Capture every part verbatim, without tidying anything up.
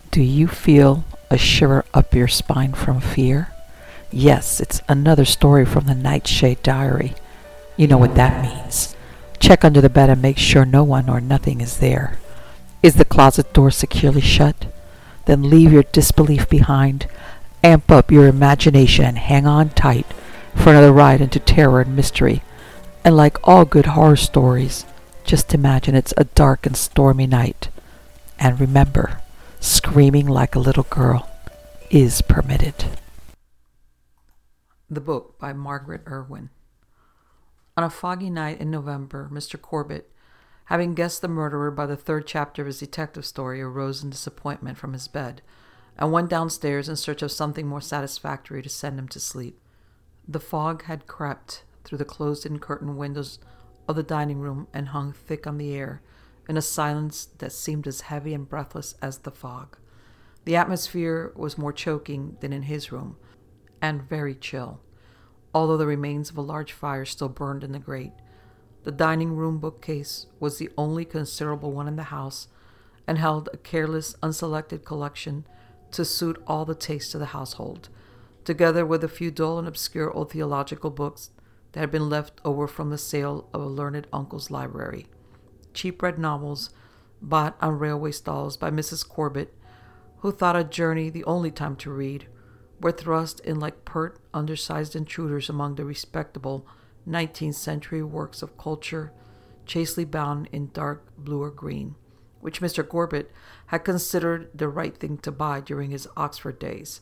Do you feel a shiver up your spine from fear? Yes, it's another story from the Nightshade Diary. You know what that means. Check under the bed and make sure no one or nothing is there. Is the closet door securely shut? Then leave your disbelief behind, amp up your imagination, and hang on tight for another ride into terror and mystery. And like all good horror stories, just imagine it's a dark and stormy night. And remember, screaming like a little girl is permitted. The book by Margaret Irwin. On a foggy night in November, Mister Corbett, having guessed the murderer by the third chapter of his detective story, arose in disappointment from his bed and went downstairs in search of something more satisfactory to send him to sleep. The fog had crept through the closed-in curtained windows of the dining room and hung thick on the air in a silence that seemed as heavy and breathless as the fog. The atmosphere was more choking than in his room, and very chill, although the remains of a large fire still burned in the grate. The dining room bookcase was the only considerable one in the house, and held a careless, unselected collection to suit all the tastes of the household, together with a few dull and obscure old theological books that had been left over from the sale of a learned uncle's library. Cheap red novels, bought on railway stalls by Missus Corbett, who thought a journey the only time to read, were thrust in like pert, undersized intruders among the respectable nineteenth century works of culture, chastely bound in dark blue or green, which Mister Corbett had considered the right thing to buy during his Oxford days.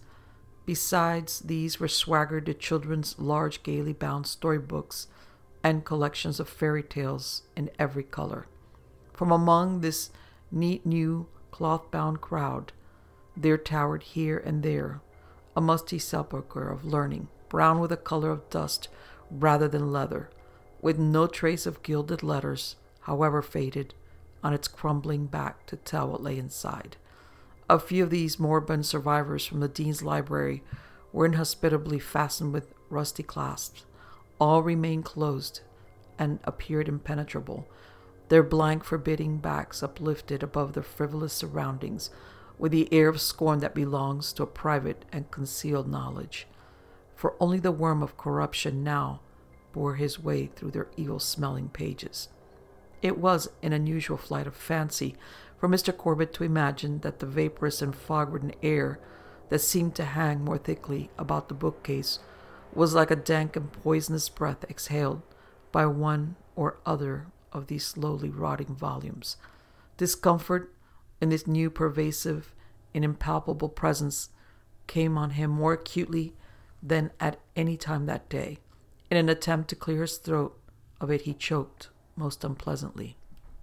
Besides these were swaggered the children's large, gaily bound storybooks and collections of fairy tales in every color. From among this neat new cloth-bound crowd, there towered here and there a musty sepulchre of learning, brown with the color of dust rather than leather, with no trace of gilded letters, however faded, on its crumbling back to tell what lay inside. A few of these moribund survivors from the dean's library were inhospitably fastened with rusty clasps. All remained closed and appeared impenetrable, their blank, forbidding backs uplifted above their frivolous surroundings with the air of scorn that belongs to a private and concealed knowledge. For only the worm of corruption now bore his way through their evil-smelling pages. It was an unusual flight of fancy for Mister Corbett to imagine that the vaporous and fog-ridden air that seemed to hang more thickly about the bookcase was like a dank and poisonous breath exhaled by one or other of these slowly rotting volumes. Discomfort in this new pervasive and impalpable presence came on him more acutely than at any time that day. In an attempt to clear his throat of it, he choked most unpleasantly.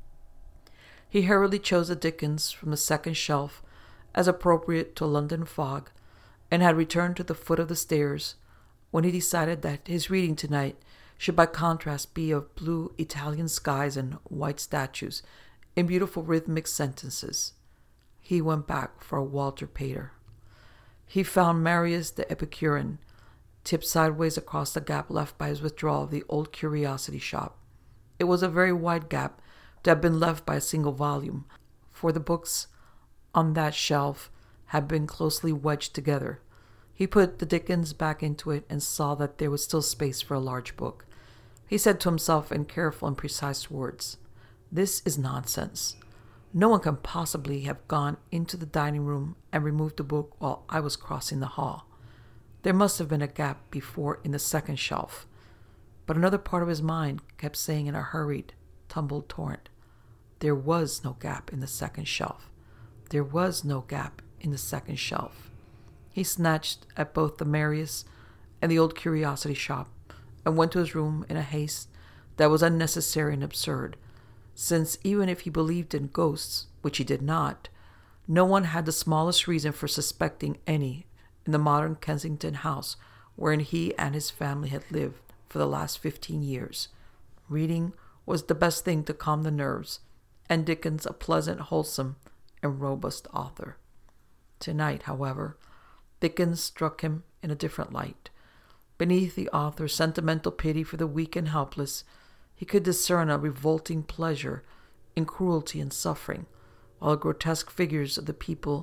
He hurriedly chose a Dickens from the second shelf as appropriate to a London fog, and had returned to the foot of the stairs when he decided that his reading tonight should by contrast be of blue Italian skies and white statues in beautiful rhythmic sentences. He went back for Walter Pater. He found Marius the Epicurean tipped sideways across the gap left by his withdrawal of the old curiosity shop. It was a very wide gap to have been left by a single volume, for the books on that shelf had been closely wedged together. He put the Dickens back into it and saw that there was still space for a large book. He said to himself in careful and precise words, "This is nonsense. No one can possibly have gone into the dining room and removed the book while I was crossing the hall. There must have been a gap before in the second shelf." But another part of his mind kept saying in a hurried, tumbled torrent, there was no gap in the second shelf. There was no gap in the second shelf. He snatched at both the Marius and the old curiosity shop and went to his room in a haste that was unnecessary and absurd, since even if he believed in ghosts, which he did not, no one had the smallest reason for suspecting any in the modern Kensington house wherein he and his family had lived for the last fifteen years. Reading was the best thing to calm the nerves, and Dickens a pleasant, wholesome, and robust author. Tonight, however, Dickens struck him in a different light. Beneath the author's sentimental pity for the weak and helpless, he could discern a revolting pleasure in cruelty and suffering, while the grotesque figures of the people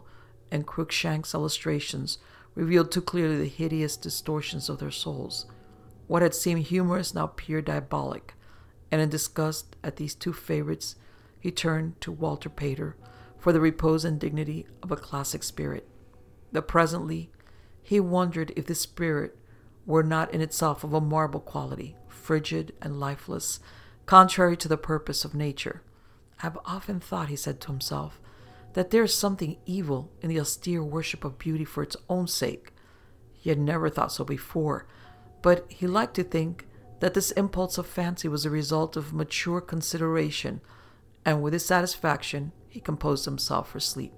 and Cruikshank's illustrations revealed too clearly the hideous distortions of their souls. What had seemed humorous now appeared diabolic, and in disgust at these two favorites, he turned to Walter Pater for the repose and dignity of a classic spirit. But presently, he wondered if this spirit were not in itself of a marble quality, frigid and lifeless, contrary to the purpose of nature. I have often thought, he said to himself, that there is something evil in the austere worship of beauty for its own sake. He had never thought so before, but he liked to think that this impulse of fancy was the result of mature consideration, and with this satisfaction he composed himself for sleep.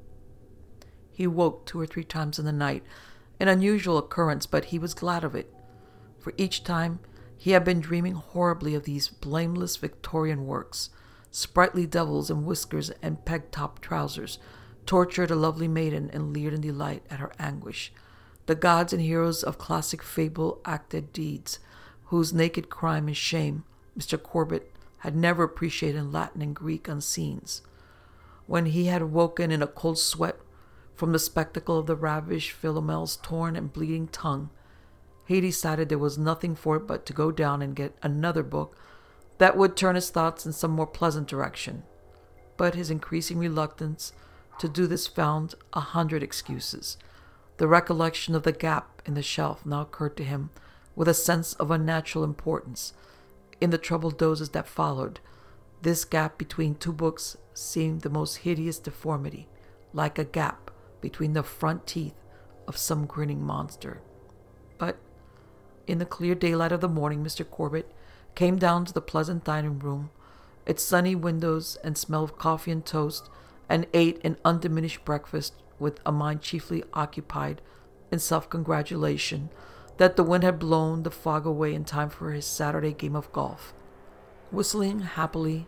He woke two or three times in the night, an unusual occurrence, but he was glad of it, for each time he had been dreaming horribly of these blameless Victorian works. Sprightly devils in whiskers and peg-top trousers tortured a lovely maiden and leered in delight at her anguish. The gods and heroes of classic fable acted deeds, whose naked crime and shame Mister Corbet had never appreciated in Latin and Greek unscenes. When he had woken in a cold sweat from the spectacle of the ravished Philomel's torn and bleeding tongue, he decided there was nothing for it but to go down and get another book that would turn his thoughts in some more pleasant direction. But his increasing reluctance to do this found a hundred excuses. The recollection of the gap in the shelf now occurred to him with a sense of unnatural importance. In the troubled dozes that followed, this gap between two books seemed the most hideous deformity, like a gap between the front teeth of some grinning monster. But in the clear daylight of the morning, Mister Corbet came down to the pleasant dining room, its sunny windows and smell of coffee and toast, and ate an undiminished breakfast with a mind chiefly occupied in self-congratulation that the wind had blown the fog away in time for his Saturday game of golf. Whistling happily,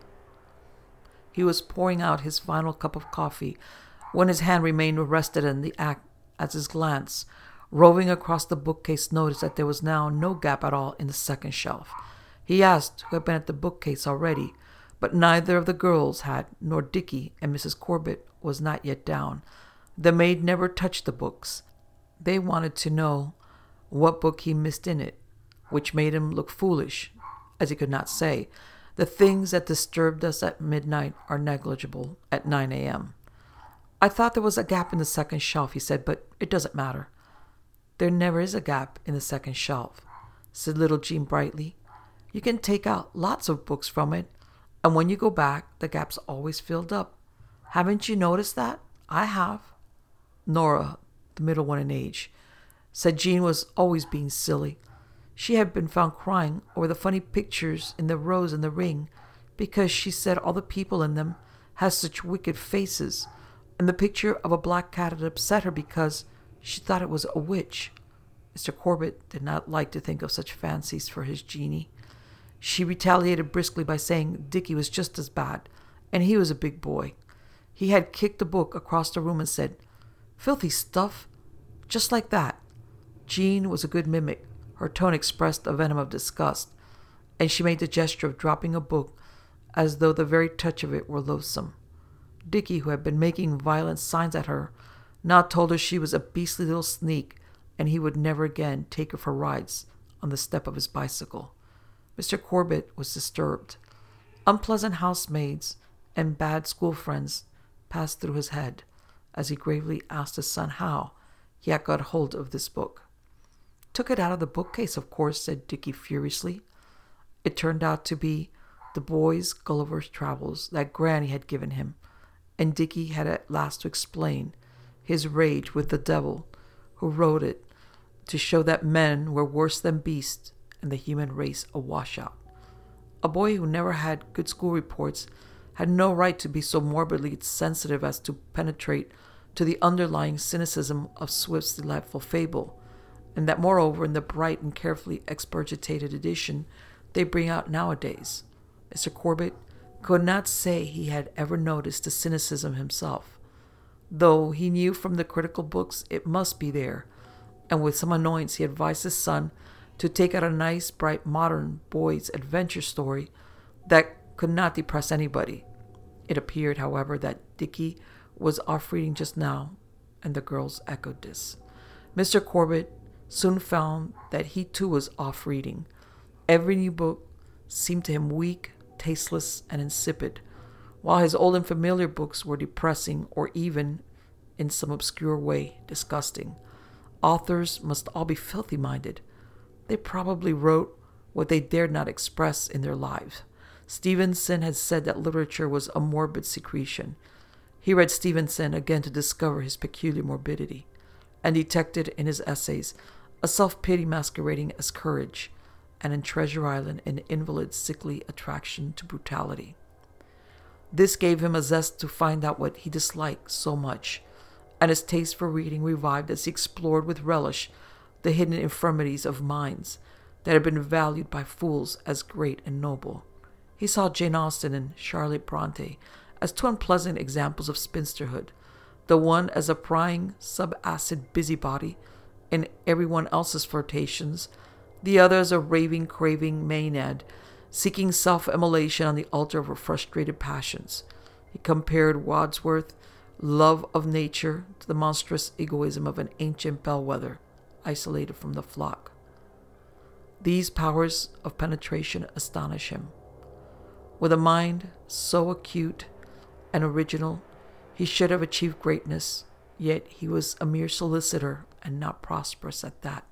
he was pouring out his final cup of coffee when his hand remained arrested in the act as his glance, roving across the bookcase, noticed that there was now no gap at all in the second shelf. He asked who had been at the bookcase already, but neither of the girls had, nor Dickie, and Missus Corbet was not yet down. The maid never touched the books. They wanted to know what book he missed in it, which made him look foolish, as he could not say, "The things that disturbed us at midnight are negligible at nine a.m. I thought there was a gap in the second shelf," he said, "but it doesn't matter." "There never is a gap in the second shelf," said little Jean brightly. "You can take out lots of books from it, and when you go back, the gap's always filled up. Haven't you noticed that? I have." Nora, the middle one in age, said Jean was always being silly. She had been found crying over the funny pictures in the rose and the ring, because she said all the people in them had such wicked faces, and the picture of a black cat had upset her because she thought it was a witch. Mister Corbet did not like to think of such fancies for his Jeanie. She retaliated briskly by saying Dickie was just as bad, and he was a big boy. He had kicked the book across the room and said, "Filthy stuff," just like that. Jean was a good mimic. Her tone expressed a venom of disgust, and she made the gesture of dropping a book as though the very touch of it were loathsome. Dickie, who had been making violent signs at her, now told her she was a beastly little sneak, and he would never again take her for rides on the step of his bicycle. Mister Corbet was disturbed. Unpleasant housemaids and bad school friends passed through his head as he gravely asked his son how he had got hold of this book. "Took it out of the bookcase, of course," said Dickie furiously. It turned out to be the boy's Gulliver's Travels that Granny had given him, and Dickie had at last to explain his rage with the devil who wrote it to show that men were worse than beasts and the human race a washout. A boy who never had good school reports had no right to be so morbidly sensitive as to penetrate to the underlying cynicism of Swift's delightful fable, and that moreover in the bright and carefully expurgated edition they bring out nowadays. Mister Corbet could not say he had ever noticed the cynicism himself, though he knew from the critical books it must be there, and with some annoyance he advised his son to take out a nice, bright, modern boy's adventure story that could not depress anybody. It appeared, however, that Dickie was off reading just now, and the girls echoed this. Mister Corbett soon found that he too was off reading. Every new book seemed to him weak, tasteless, and insipid, while his old and familiar books were depressing or even, in some obscure way, disgusting. Authors must all be filthy-minded. They probably wrote what they dared not express in their lives. Stevenson had said that literature was a morbid secretion. He read Stevenson again to discover his peculiar morbidity, and detected in his essays a self-pity masquerading as courage, and in Treasure Island an invalid's sickly attraction to brutality. This gave him a zest to find out what he disliked so much, and his taste for reading revived as he explored with relish the hidden infirmities of minds that had been valued by fools as great and noble. He saw Jane Austen and Charlotte Bronte as two unpleasant examples of spinsterhood, the one as a prying, sub-acid busybody in everyone else's flirtations, the other as a raving, craving Maenad, seeking self-immolation on the altar of her frustrated passions. He compared Wordsworth's love of nature to the monstrous egoism of an ancient bellwether, isolated from the flock. These powers of penetration astonish him. With a mind so acute and original, he should have achieved greatness, yet he was a mere solicitor and not prosperous at that.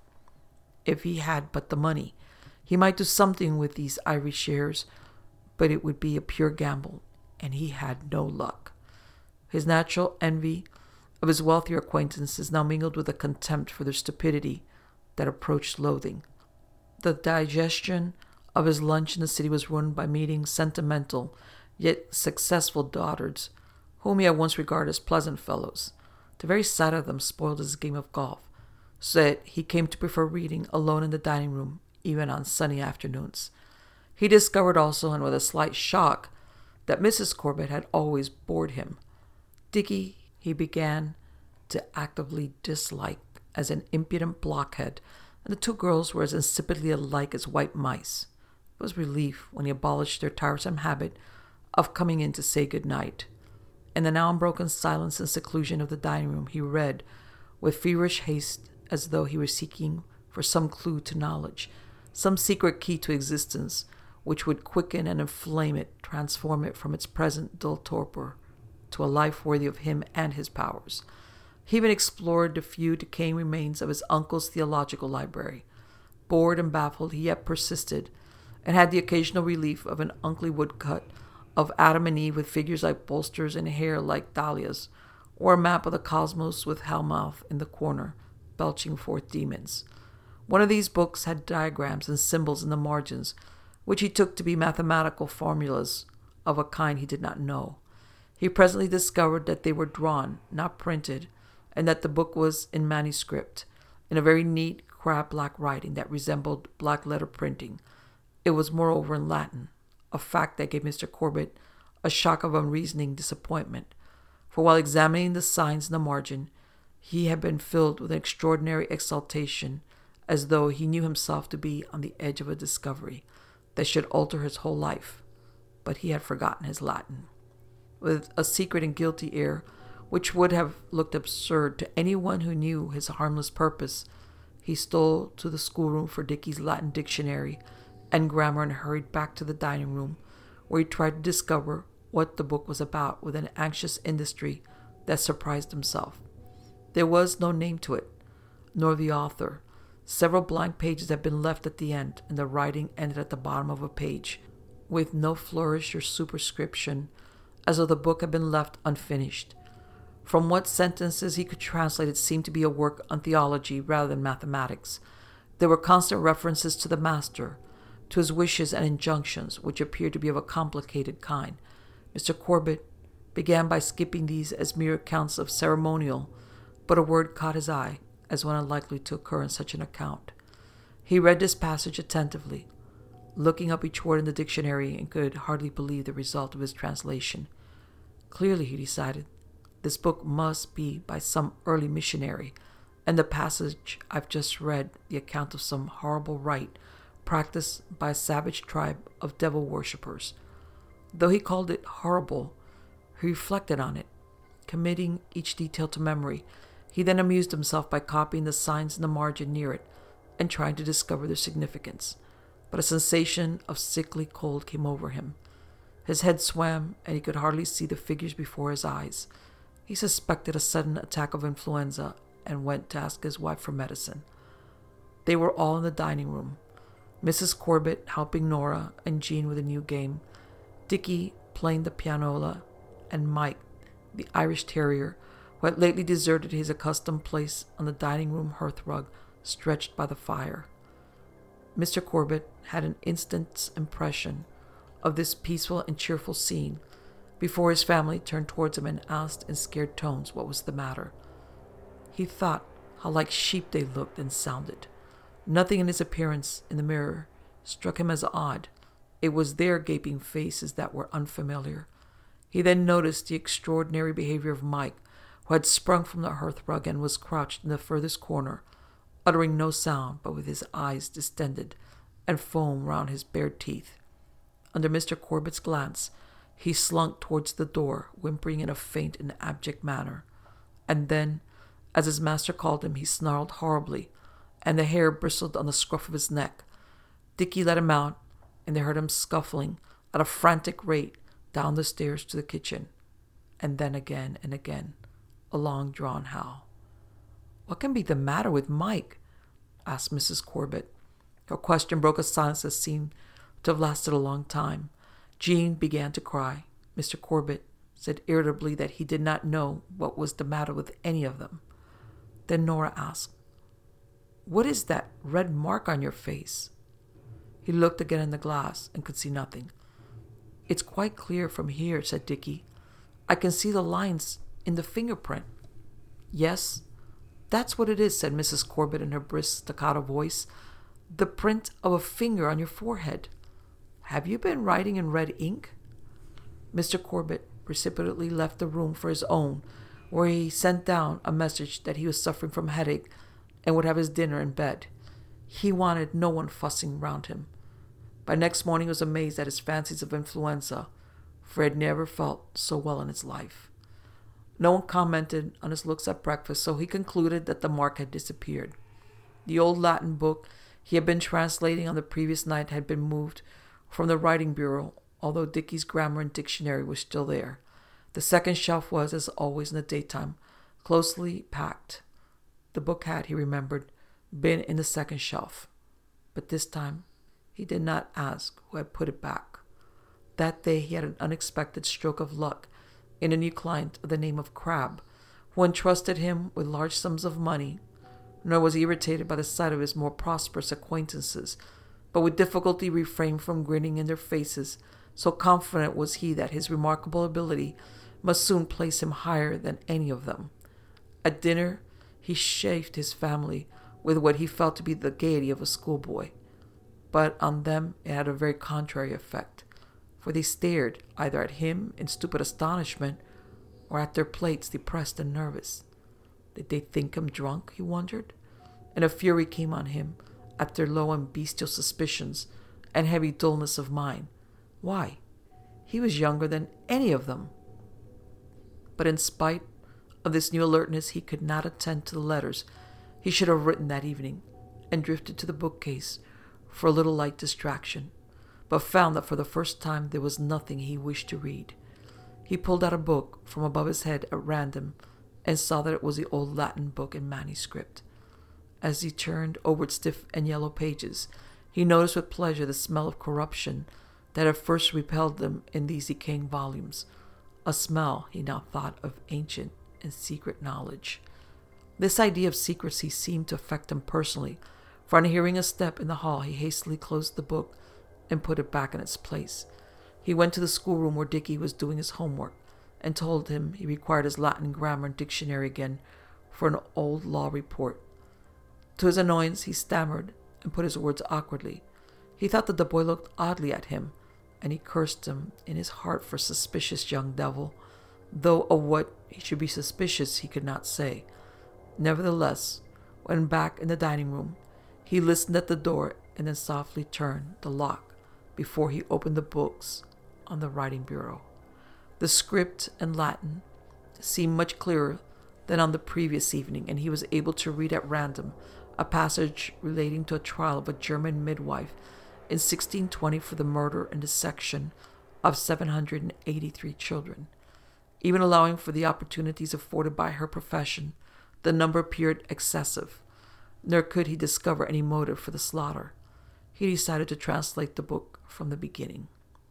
If he had but the money, he might do something with these ivory shares, but it would be a pure gamble, and he had no luck. His natural envy of his wealthier acquaintances now mingled with a contempt for their stupidity that approached loathing. The digestion of his lunch in the city was ruined by meeting sentimental, yet successful dotards, whom he had once regarded as pleasant fellows. The very sight of them spoiled his game of golf, so that he came to prefer reading alone in the dining room, even on sunny afternoons. He discovered also, and with a slight shock, that Missus Corbett had always bored him. Dickie he began to actively dislike as an impudent blockhead, and the two girls were as insipidly alike as white mice. It was relief when he abolished their tiresome habit of coming in to say good night. In the now unbroken silence and seclusion of the dining room, he read with feverish haste, as though he were seeking for some clue to knowledge, some secret key to existence, which would quicken and inflame it, transform it from its present dull torpor to a life worthy of him and his powers. He even explored the few decaying remains of his uncle's theological library. Bored and baffled, he yet persisted, and had the occasional relief of an uncly woodcut of Adam and Eve with figures like bolsters and hair like dahlias, or a map of the cosmos with Hellmouth in the corner, belching forth demons. One of these books had diagrams and symbols in the margins, which he took to be mathematical formulas of a kind he did not know. He presently discovered that they were drawn, not printed, and that the book was in manuscript, in a very neat, crab-black writing that resembled black-letter printing. It was moreover in Latin, a fact that gave Mister Corbett a shock of unreasoning disappointment, for while examining the signs in the margin, he had been filled with an extraordinary exultation, as though he knew himself to be on the edge of a discovery that should alter his whole life. But he had forgotten his Latin. With a secret and guilty air, which would have looked absurd to anyone who knew his harmless purpose, he stole to the schoolroom for Dickie's Latin dictionary and grammar and hurried back to the dining room, where he tried to discover what the book was about with an anxious industry that surprised himself. There was no name to it, nor the author. Several blank pages had been left at the end, and the writing ended at the bottom of a page, with no flourish or superscription, as though the book had been left unfinished. From what sentences he could translate, it seemed to be a work on theology rather than mathematics. There were constant references to the master, to his wishes and injunctions, which appeared to be of a complicated kind. Mister Corbett began by skipping these as mere accounts of ceremonial, but a word caught his eye as one unlikely to occur in such an account. He read this passage attentively, looking up each word in the dictionary, and could hardly believe the result of his translation. Clearly, he decided, this book must be by some early missionary, and the passage I've just read the account of some horrible rite practiced by a savage tribe of devil worshippers. Though he called it horrible, he reflected on it, committing each detail to memory. He then amused himself by copying the signs in the margin near it and trying to discover their significance. But a sensation of sickly cold came over him. His head swam, and he could hardly see the figures before his eyes. He suspected a sudden attack of influenza and went to ask his wife for medicine. They were all in the dining room. Missus Corbett helping Nora and Jean with a new game, Dickie playing the pianola, and Mike, the Irish terrier, who had lately deserted his accustomed place on the dining room hearthrug stretched by the fire. Mister Corbett had an instant's impression of this peaceful and cheerful scene before his family turned towards him and asked in scared tones what was the matter. He thought how like sheep they looked and sounded. Nothing in his appearance in the mirror struck him as odd. It was their gaping faces that were unfamiliar. He then noticed the extraordinary behavior of Mike, who had sprung from the hearthrug and was crouched in the furthest corner, uttering no sound but with his eyes distended and foam round his bared teeth. Under Mister Corbett's glance, he slunk towards the door, whimpering in a faint and abject manner. And then, as his master called him, he snarled horribly, and the hair bristled on the scruff of his neck. Dickie let him out, and they heard him scuffling at a frantic rate down the stairs to the kitchen, and then again and again, a long-drawn howl. "What can be the matter with Mike?" asked Missus Corbett. Her question broke a silence that seemed to have lasted a long time. Jean began to cry. Mister Corbett said irritably that he did not know what was the matter with any of them. Then Nora asked, "What is that red mark on your face?" He looked again in the glass and could see nothing. "It's quite clear from here," said Dickie. "I can see the lines in the fingerprint." "Yes, that's what it is," said Missus Corbett in her brisk staccato voice. "The print of a finger on your forehead. Have you been writing in red ink?" Mister Corbett precipitately left the room for his own, where he sent down a message that he was suffering from headache and would have his dinner in bed. He wanted no one fussing round him. By next morning he was amazed at his fancies of influenza, for he had never felt so well in his life. No one commented on his looks at breakfast, so he concluded that the mark had disappeared. The old Latin book he had been translating on the previous night had been moved from the writing bureau, although Dickie's grammar and dictionary was still there. The second shelf was, as always in the daytime, closely packed. The book had, he remembered, been in the second shelf, but this time he did not ask who had put it back. That day he had an unexpected stroke of luck in a new client of the name of Crabbe, who entrusted him with large sums of money, nor was he irritated by the sight of his more prosperous acquaintances, but with difficulty refrained from grinning in their faces, so confident was he that his remarkable ability must soon place him higher than any of them. At dinner he chaffed his family with what he felt to be the gaiety of a schoolboy, but on them it had a very contrary effect, for they stared either at him in stupid astonishment or at their plates depressed and nervous. Did they think him drunk, he wondered? And a fury came on him at their low and bestial suspicions and heavy dullness of mind. Why, he was younger than any of them. But in spite of this new alertness, he could not attend to the letters he should have written that evening, and drifted to the bookcase for a little light distraction, but found that for the first time there was nothing he wished to read. He pulled out a book from above his head at random and saw that it was the old Latin book in manuscript. As he turned over its stiff and yellow pages, he noticed with pleasure the smell of corruption that had first repelled them in these decaying volumes, a smell he now thought of ancient and secret knowledge. This idea of secrecy seemed to affect him personally, for on hearing a step in the hall he hastily closed the book and put it back in its place. He went to the schoolroom where Dickie was doing his homework and told him he required his Latin grammar and dictionary again for an old law report. To his annoyance, he stammered and put his words awkwardly. He thought that the boy looked oddly at him, and he cursed him in his heart for suspicious young devil, though of what he should be suspicious he could not say. Nevertheless, when back in the dining room, he listened at the door and then softly turned the lock before he opened the books on the writing bureau. The script in Latin seemed much clearer than on the previous evening, and he was able to read at random a passage relating to a trial of a German midwife in sixteen twenty for the murder and dissection of seven hundred eighty-three children. Even allowing for the opportunities afforded by her profession, the number appeared excessive, nor could he discover any motive for the slaughter. He decided to translate the book from the beginning.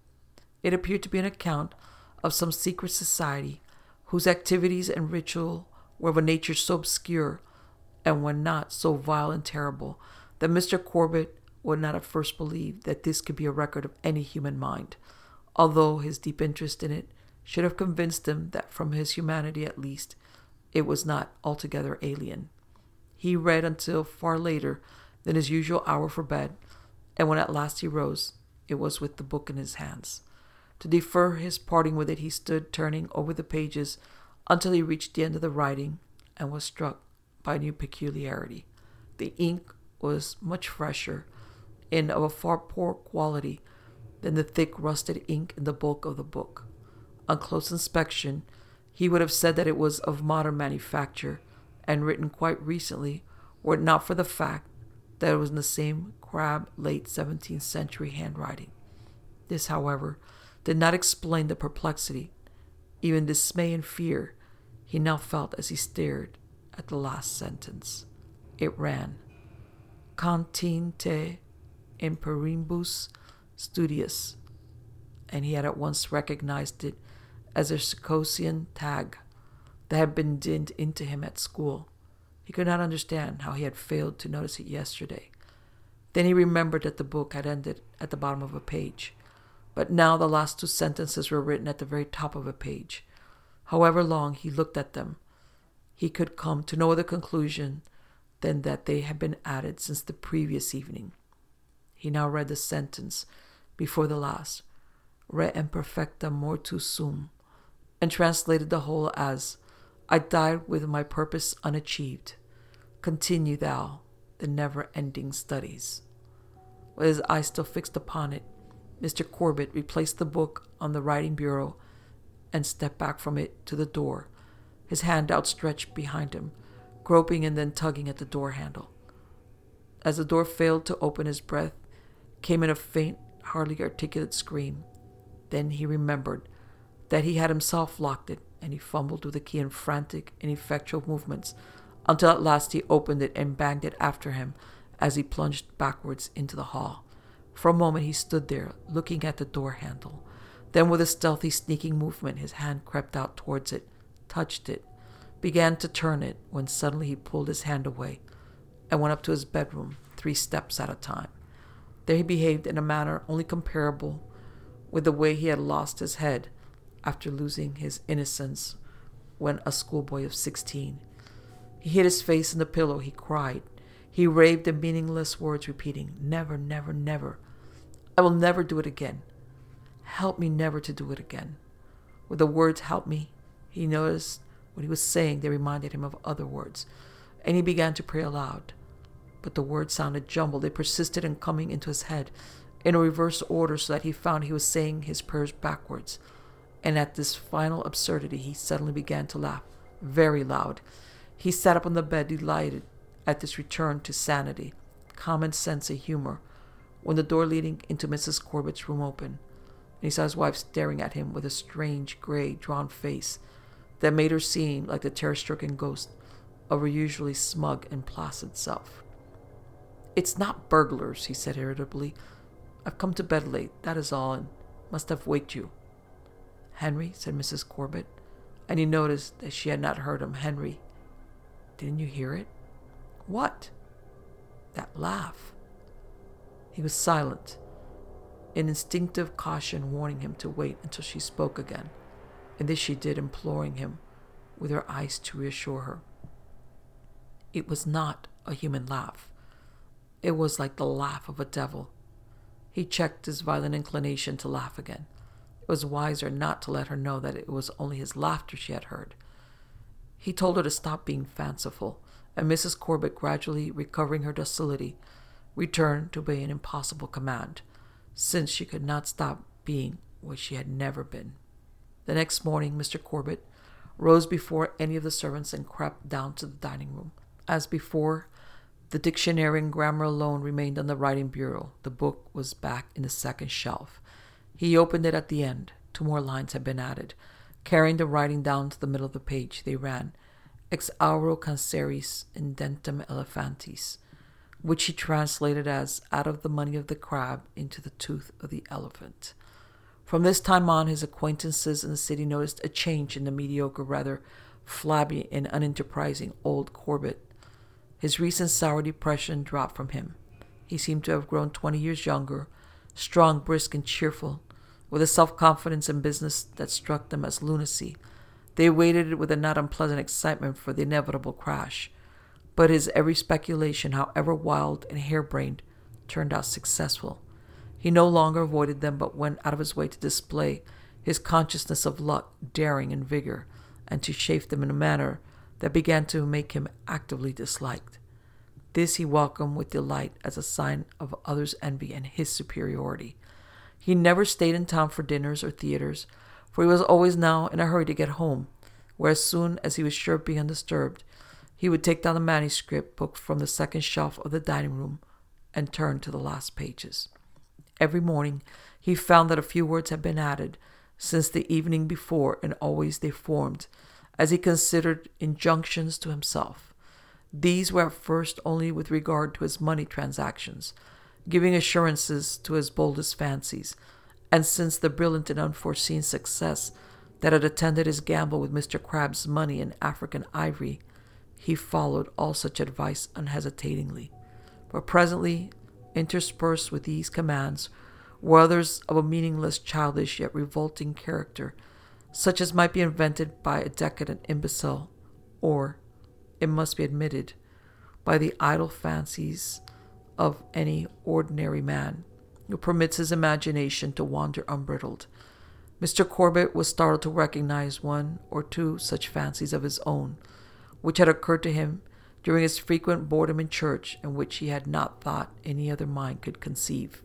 It appeared to be an account of some secret society whose activities and ritual were of a nature so obscure and when not so vile and terrible that Mister Corbett would not at first believe that this could be a record of any human mind, although his deep interest in it should have convinced him that from his humanity at least it was not altogether alien. He read until far later than his usual hour for bed, and when at last he rose, it was with the book in his hands. To defer his parting with it, he stood turning over the pages until he reached the end of the writing and was struck by a new peculiarity. The ink was much fresher and of a far poorer quality than the thick rusted ink in the bulk of the book. On close inspection, he would have said that it was of modern manufacture and written quite recently, were it not for the fact that it was in the same crabbed late seventeenth century handwriting. This, however, did not explain the perplexity, even dismay and fear, he now felt as he stared at the last sentence. It ran, Contine te imperimbus studiis, and he had at once recognized it as a Circassian tag that had been dinned into him at school. He could not understand how he had failed to notice it yesterday. Then he remembered that the book had ended at the bottom of a page, but now the last two sentences were written at the very top of a page. However long he looked at them, he could come to no other conclusion than that they had been added since the previous evening. He now read the sentence before the last, Re imperfecta mortus sum, and translated the whole as, I died with my purpose unachieved. Continue thou the never-ending studies. With his eyes still fixed upon it, Mister Corbett replaced the book on the writing bureau and stepped back from it to the door, his hand outstretched behind him, groping and then tugging at the door handle. As the door failed to open, his breath came in a faint, hardly articulate scream. Then he remembered that he had himself locked it, and he fumbled with the key in frantic, ineffectual movements until at last he opened it and banged it after him as he plunged backwards into the hall. For a moment he stood there, looking at the door handle. Then with a stealthy, sneaking movement, his hand crept out towards it, touched it, began to turn it, when suddenly he pulled his hand away and went up to his bedroom, three steps at a time. There he behaved in a manner only comparable with the way he had lost his head after losing his innocence when a schoolboy of sixteen. He hid his face in the pillow. He cried. He raved in meaningless words, repeating, Never, never, never. I will never do it again. Help me never to do it again. With the words, help me, he noticed what he was saying. They reminded him of other words, and he began to pray aloud. But the words sounded jumbled. They persisted in coming into his head in a reverse order, so that he found he was saying his prayers backwards. And at this final absurdity, he suddenly began to laugh, very loud. He sat up on the bed, delighted at this return to sanity, common sense, and humor, when the door leading into Missus Corbett's room opened, and he saw his wife staring at him with a strange, gray, drawn face that made her seem like the terror-stricken ghost of her usually smug and placid self. It's not burglars, he said irritably. I've come to bed late, that is all, and must have waked you. Henry, said Missus Corbett, and he noticed that she had not heard him. Henry, didn't you hear it? What? That laugh. He was silent, an instinctive caution warning him to wait until she spoke again, and this she did, imploring him with her eyes to reassure her. It was not a human laugh. It was like the laugh of a devil. He checked his violent inclination to laugh again. It was wiser not to let her know that it was only his laughter she had heard. He told her to stop being fanciful, and Missus Corbett, gradually recovering her docility, returned to obey an impossible command, since she could not stop being what she had never been. The next morning, Mister Corbett rose before any of the servants and crept down to the dining room. As before, the dictionary and grammar alone remained on the writing bureau. The book was back in the second shelf. He opened it at the end. Two more lines had been added. Carrying the writing down to the middle of the page, they ran, Ex auro canceris indentum elephantis, which he translated as, out of the money of the crab into the tooth of the elephant. From this time on, his acquaintances in the city noticed a change in the mediocre, rather flabby and unenterprising old Corbett. His recent sour depression dropped from him. He seemed to have grown twenty years younger, strong, brisk, and cheerful, with a self-confidence in business that struck them as lunacy. They waited with a not unpleasant excitement for the inevitable crash. But his every speculation, however wild and harebrained, turned out successful. He no longer avoided them, but went out of his way to display his consciousness of luck, daring, and vigor, and to chafe them in a manner that began to make him actively disliked. This he welcomed with delight as a sign of others' envy and his superiority. He never stayed in town for dinners or theaters, for he was always now in a hurry to get home, where as soon as he was sure of being undisturbed, he would take down the manuscript book from the second shelf of the dining room and turn to the last pages. Every morning he found that a few words had been added since the evening before, and always they formed, as he considered, injunctions to himself. These were at first only with regard to his money transactions, giving assurances to his boldest fancies, and since the brilliant and unforeseen success that had attended his gamble with Mister Crabbe's money in African ivory, he followed all such advice unhesitatingly. But presently, interspersed with these commands, were others of a meaningless, childish, yet revolting character, such as might be invented by a decadent imbecile, or, it must be admitted, by the idle fancies of any ordinary man who permits his imagination to wander unbridled. Mister Corbett was startled to recognize one or two such fancies of his own, which had occurred to him during his frequent boredom in church, and which he had not thought any other mind could conceive.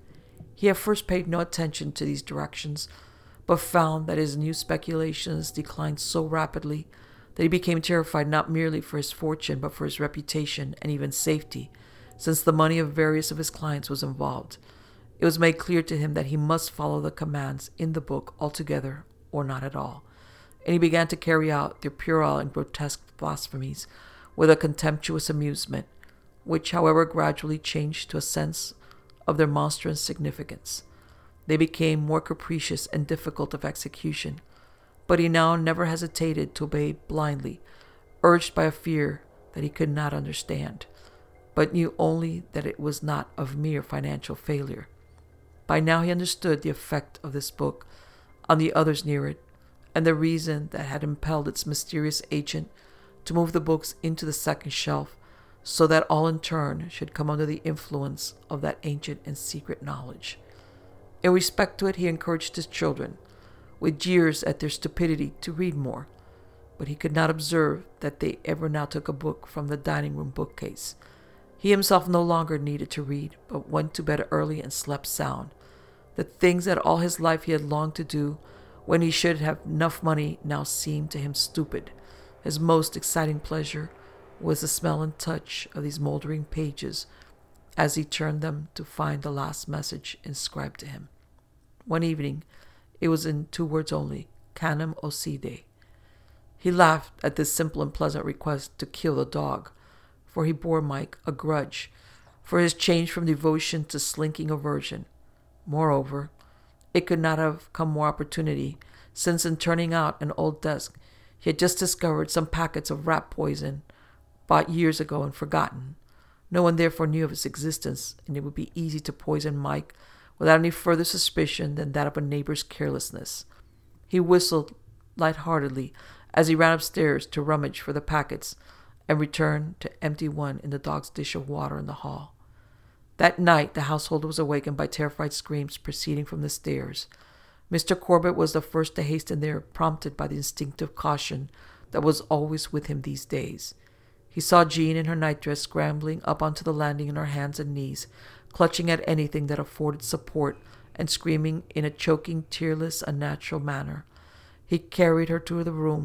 He at first paid no attention to these directions, but found that his new speculations declined so rapidly that he became terrified not merely for his fortune, but for his reputation and even safety, since the money of various of his clients was involved. It was made clear to him that he must follow the commands in the book altogether, or not at all, and he began to carry out their puerile and grotesque blasphemies with a contemptuous amusement, which, however, gradually changed to a sense of their monstrous significance. They became more capricious and difficult of execution, but he now never hesitated to obey blindly, urged by a fear that he could not understand, but knew only that it was not of mere financial failure. By now he understood the effect of this book on the others near it, and the reason that had impelled its mysterious agent to move the books into the second shelf, so that all in turn should come under the influence of that ancient and secret knowledge. In respect to it, he encouraged his children, with jeers at their stupidity, to read more, but he could not observe that they ever now took a book from the dining room bookcase. He himself no longer needed to read, but went to bed early and slept sound. The things that all his life he had longed to do, when he should have enough money, now seemed to him stupid. His most exciting pleasure was the smell and touch of these moldering pages as he turned them to find the last message inscribed to him. One evening, it was in two words only, Canem Ocide. He laughed at this simple and pleasant request to kill the dog, for he bore Mike a grudge for his change from devotion to slinking aversion. Moreover, it could not have come more opportunity, since in turning out an old desk, he had just discovered some packets of rat poison bought years ago and forgotten. No one therefore knew of its existence, and it would be easy to poison Mike without any further suspicion than that of a neighbor's carelessness. He whistled light-heartedly as he ran upstairs to rummage for the packets and returned to empty one in the dog's dish of water in the hall. That night the household was awakened by terrified screams proceeding from the stairs. Mister Corbett was the first to hasten there, prompted by the instinctive caution that was always with him these days. He saw Jean in her nightdress scrambling up onto the landing on her hands and knees, clutching at anything that afforded support and screaming in a choking, tearless, unnatural manner. He carried her to the room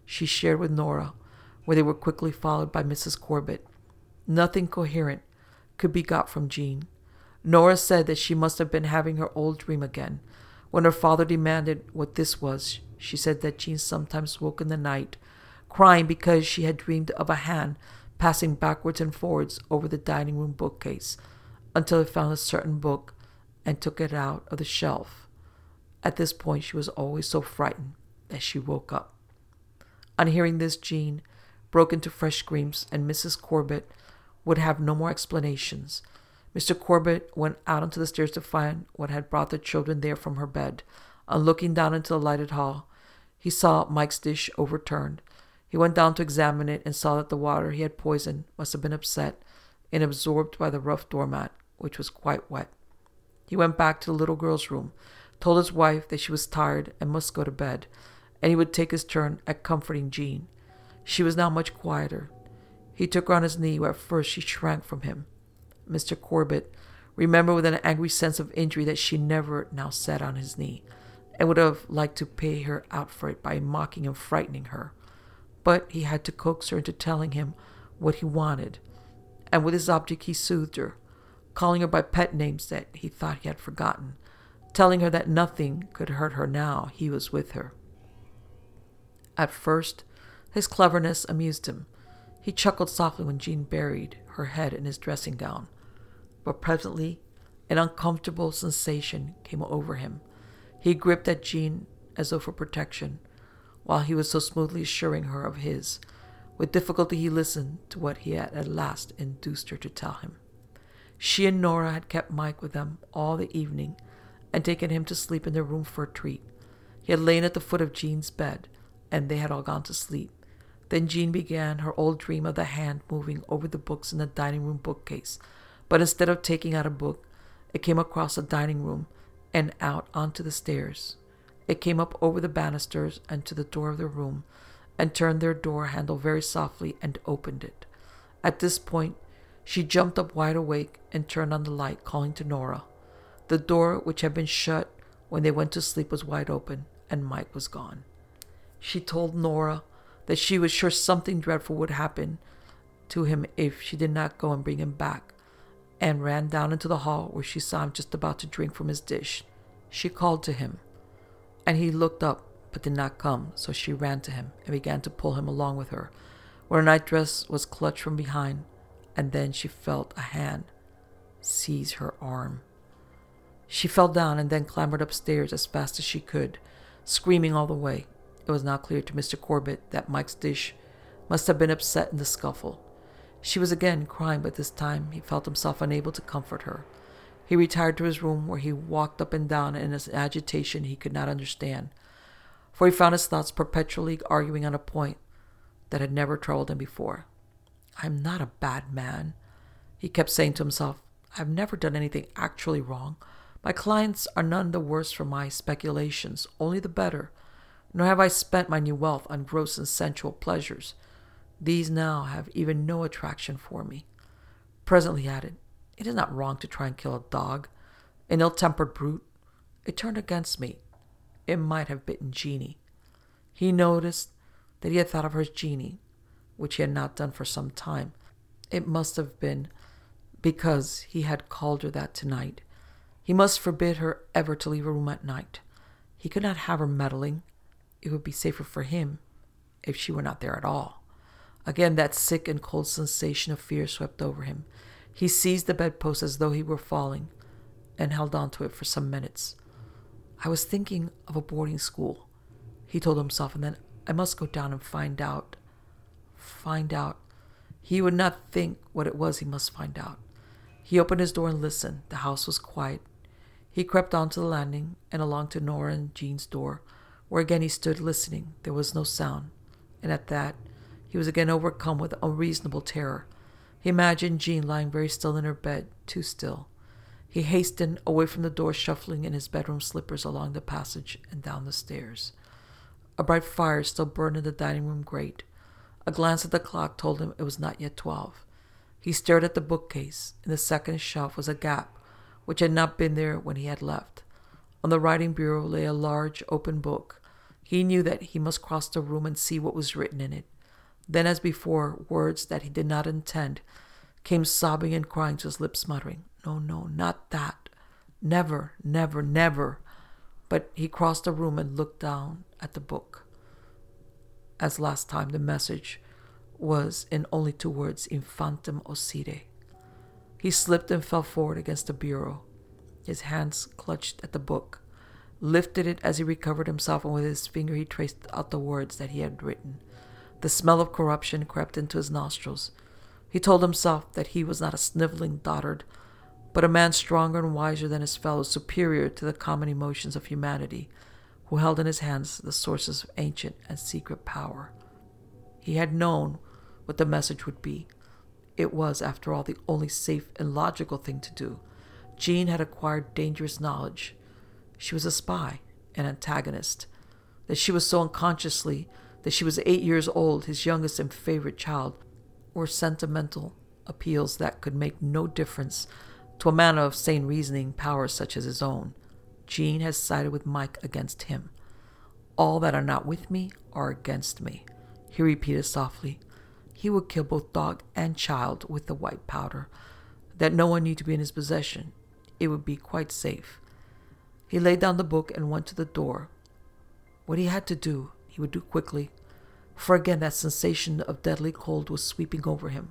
she shared with Nora, where they were quickly followed by Missus Corbett. Nothing coherent could be got from Jean. Nora said that she must have been having her old dream again. When her father demanded what this was, she said that Jean sometimes woke in the night, crying because she had dreamed of a hand passing backwards and forwards over the dining room bookcase until it found a certain book and took it out of the shelf. At this point, she was always so frightened that she woke up. On hearing this, Jean broke into fresh screams, and Missus Corbett would have no more explanations. Mister Corbett went out onto the stairs to find what had brought the children there from her bed. On looking down into the lighted hall, he saw Mike's dish overturned. He went down to examine it and saw that the water he had poisoned must have been upset and absorbed by the rough doormat, which was quite wet. He went back to the little girl's room, told his wife that she was tired and must go to bed, and he would take his turn at comforting Jean. She was now much quieter. He took her on his knee, where at first she shrank from him. Mister Corbett remembered with an angry sense of injury that she never now sat on his knee, and would have liked to pay her out for it by mocking and frightening her. But he had to coax her into telling him what he wanted, and with his object he soothed her, calling her by pet names that he thought he had forgotten, telling her that nothing could hurt her now he was with her. At first, his cleverness amused him. He chuckled softly when Jean buried her head in his dressing gown, but presently an uncomfortable sensation came over him. He gripped at Jean as though for protection, while he was so smoothly assuring her of his. With difficulty he listened to what he had at last induced her to tell him. She and Nora had kept Mike with them all the evening and taken him to sleep in their room for a treat. He had lain at the foot of Jean's bed, and they had all gone to sleep. Then Jean began her old dream of the hand moving over the books in the dining room bookcase, but instead of taking out a book, it came across the dining room and out onto the stairs. It came up over the banisters and to the door of the room, and turned their door handle very softly and opened it. At this point, she jumped up wide awake and turned on the light, calling to Nora. The door, which had been shut when they went to sleep, was wide open, and Mike was gone. She told Nora that she was sure something dreadful would happen to him if she did not go and bring him back, and ran down into the hall, where she saw him just about to drink from his dish. She called to him, and he looked up but did not come, so she ran to him and began to pull him along with her, where her nightdress was clutched from behind, and then she felt a hand seize her arm. She fell down and then clambered upstairs as fast as she could, screaming all the way. It was now clear to Mister Corbett that Mike's dish must have been upset in the scuffle. She was again crying, but this time he felt himself unable to comfort her. He retired to his room, where he walked up and down in an agitation he could not understand, for he found his thoughts perpetually arguing on a point that had never troubled him before. "I am not a bad man," he kept saying to himself. "I have never done anything actually wrong. My clients are none the worse for my speculations, only the better. Nor have I spent my new wealth on gross and sensual pleasures. These now have even no attraction for me." Presently he added, "It is not wrong to try and kill a dog, an ill-tempered brute. It turned against me. It might have bitten Jeanie." He noticed that he had thought of her as Jeanie, which he had not done for some time. It must have been because he had called her that tonight. He must forbid her ever to leave a room at night. He could not have her meddling. It would be safer for him if she were not there at all. Again that sick and cold sensation of fear swept over him. He seized the bedpost as though he were falling, and held on to it for some minutes. "I was thinking of a boarding school," he told himself, and then, "I must go down and find out. Find out." He would not think what it was he must find out. He opened his door and listened. The house was quiet. He crept onto the landing and along to Nora and Jean's door, where again he stood listening. There was no sound, and at that he was again overcome with unreasonable terror. He imagined Jean lying very still in her bed, too still. He hastened away from the door, shuffling in his bedroom slippers along the passage and down the stairs. A bright fire still burned in the dining room grate. A glance at the clock told him it was not yet twelve. He stared at the bookcase. In the second shelf was a gap, which had not been there when he had left. On the writing bureau lay a large open book. He knew that he must cross the room and see what was written in it. Then, as before, words that he did not intend came sobbing and crying to his lips, muttering, "No, no, not that. Never, never, never." But he crossed the room and looked down at the book. As last time, the message was in only two words, "Infantem ocide." He slipped and fell forward against the bureau. His hands clutched at the book, lifted it as he recovered himself, and with his finger he traced out the words that he had written. The smell of corruption crept into his nostrils. He told himself that he was not a sniveling dotard, but a man stronger and wiser than his fellows, superior to the common emotions of humanity, who held in his hands the sources of ancient and secret power. He had known what the message would be. It was, after all, the only safe and logical thing to do. Jean had acquired dangerous knowledge. She was a spy, an antagonist. That she was so unconsciously, that she was eight years old, his youngest and favorite child, were sentimental appeals that could make no difference to a man of sane reasoning powers such as his own. Jean has sided with Mike against him. "All that are not with me are against me," he repeated softly. He would kill both dog and child with the white powder. That no one need to be in his possession. It would be quite safe. He laid down the book and went to the door. What he had to do, he would do quickly, for again that sensation of deadly cold was sweeping over him.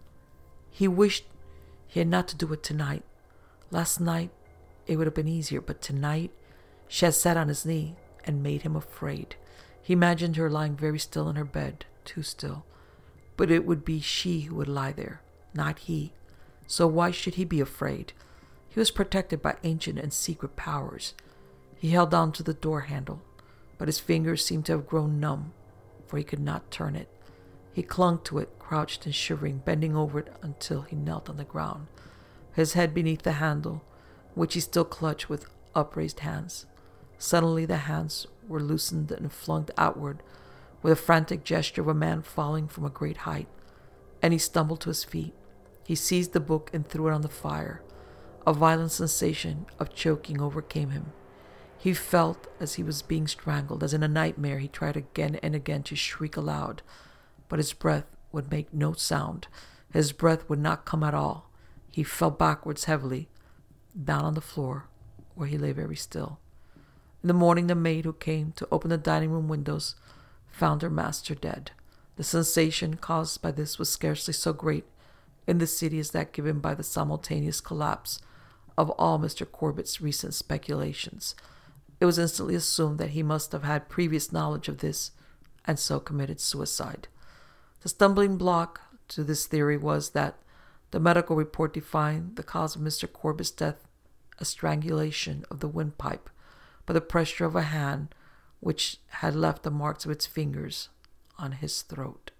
He wished he had not to do it tonight. Last night, it would have been easier, but tonight, she had sat on his knee and made him afraid. He imagined her lying very still in her bed, too still. But it would be she who would lie there, not he. So why should he be afraid? He was protected by ancient and secret powers. He held on to the door handle, but his fingers seemed to have grown numb, for he could not turn it. He clung to it, crouched and shivering, bending over it until he knelt on the ground, his head beneath the handle, which he still clutched with upraised hands. Suddenly the hands were loosened and flung outward with a frantic gesture of a man falling from a great height, and he stumbled to his feet. He seized the book and threw it on the fire. A violent sensation of choking overcame him. He felt as he was being strangled, as in a nightmare. He tried again and again to shriek aloud, but his breath would make no sound. His breath would not come at all. He fell backwards heavily, down on the floor, where he lay very still. In the morning, the maid who came to open the dining room windows found her master dead. The sensation caused by this was scarcely so great in the city as that given by the simultaneous collapse of all Mister Corbett's recent speculations. It was instantly assumed that he must have had previous knowledge of this, and so committed suicide. The stumbling block to this theory was that the medical report defined the cause of Mister Corbett's death as strangulation of the windpipe by the pressure of a hand which had left the marks of its fingers on his throat.